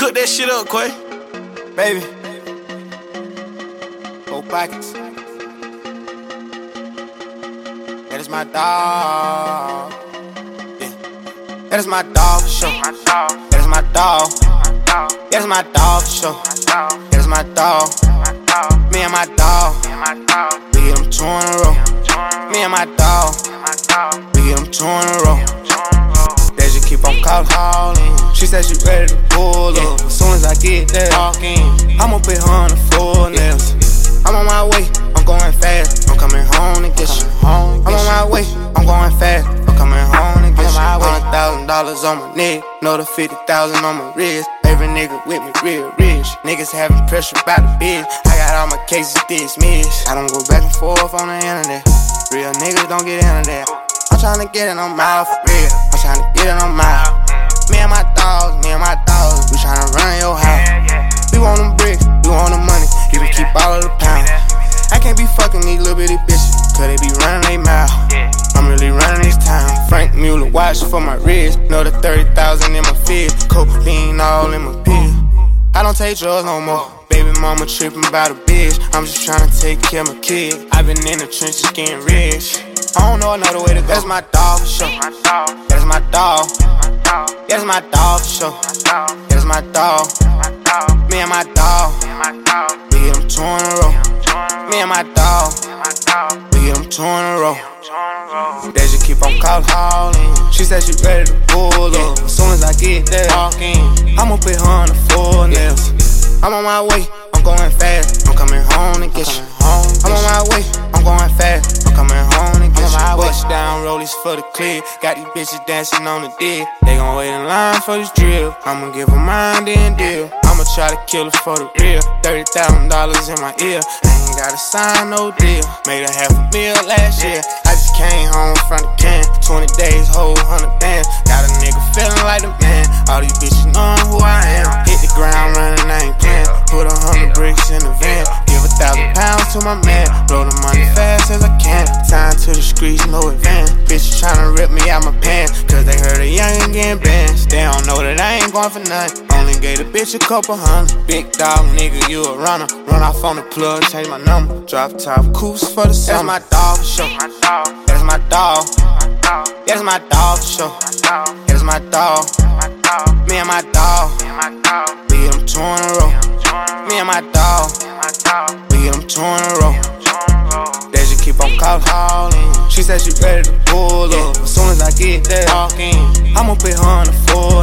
Cook that shit up, Quay. Baby, 4 pockets. That is my dog. Yeah. That is my dog for sure. That is my dog. That is my dog for sure. That is my dog. Me and my dog. We get them 2 in a row. Me and my dog. We get them 2 in a row. They just keep on calling. She said she ready to pull up. As soon as I get there, I'ma put her on the floor nails. I'm on my way, I'm going fast. I'm coming home to get you. I'm on my way, I'm going fast. I'm coming home to get you. $100,000 on my neck, another 50,000 on my wrist. Every nigga with me real rich. Niggas having pressure by the bitch. I got all my cases dismissed. I don't go back and forth on the internet. Real niggas don't get into that. I'm tryna get it on my for real. I'm tryna get it on my. Me and my dogs, we tryna run your house. We want them bricks, we want the money, you can keep all of the pounds. I can't be fucking these little bitty bitches, cause they be running they mouth. I'm really running this town. Frank Mueller watch for my wrist, another 30,000 in my fist. Cocaine all in my pills. I don't take drugs no more. Baby mama tripping about a bitch. I'm just tryna take care of my kid. I've been in the trenches getting rich. I don't know another way to go. That's my dog for sure. That's my dog. That's my dog for sure. That's my dog. Me and my dog. We get them 2 in a row. Me and my dog. We get them 2 in a row. They just keep on calling. She said she ready to pull up. As soon as I get there, I'ma put her on the floor nails. I'm on my way, I'm going fast. I'm coming home to get you. I'm on my way, I'm going fast. I'm coming home to get you. Bust down rollies for the clear. Got these bitches dancing on the dick. They gon' wait in line for this drill. I'ma give her mine, then deal. I'ma try to kill her for the real. $30,000 in my ear. I ain't gotta sign no deal. Made her $500,000 last year. I just came home from the camp. 20 days, whole 100 bands. Got a nigga feeling like the man. All these bitches knowing who I am. Hit the ground running, I ain't playing. Put 100 bricks in the van. Give 1,000 pounds to my man. Blow the money fast as I can. Sign to the streets, no advance. Bitches tryna rip me out my pants. Cause they heard a youngin' getting banned. They don't know that I ain't going for nothing. Only gave the bitch a couple hundred. Big dog nigga, you a runner. Run off on the plug, change my number. Drop top coops for the summer. That's my dog for sure. That's my dog. That's my dog for sure. That's my dog. Me and my dog. We get them 2 in a row. Me and my dog. We get them 2 in a row. They just keep on calling. She said she ready to pull up. As soon as I get there, I'ma put her on the floor